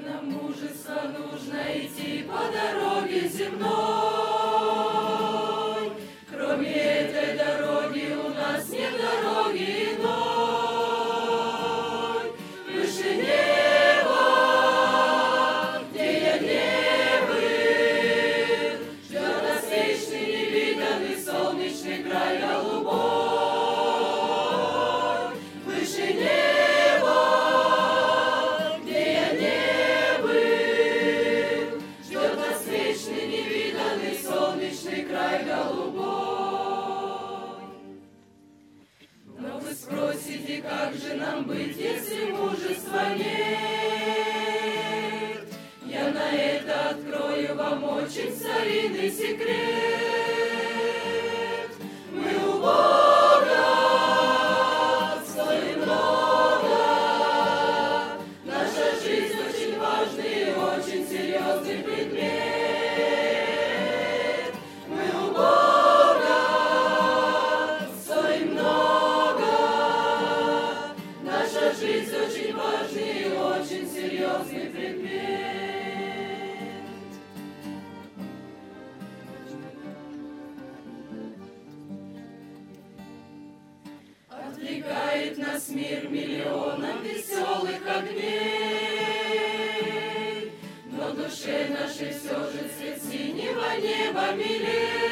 нам мужество нужно идти по дороге земной. Кроме этой дороги у нас нет дороги иной. Выше неба, где я не был, ждет нас вечный невиданный солнечный край голубой. Выше неба, где я не был, ждет нас вечный невиданный солнечный край голубой. Но вы спросите, как же нам быть, если мужества нет? Я на это открою вам очень старинный секрет. Мы у Бога стоим много, наша жизнь очень важный и очень серьезный предмет. Мы у Бога стоим много, наша жизнь очень важный и очень серьезный предмет. Отвлекает нас мир миллионом веселых огней, но душе нашей все же цвет синего неба милей.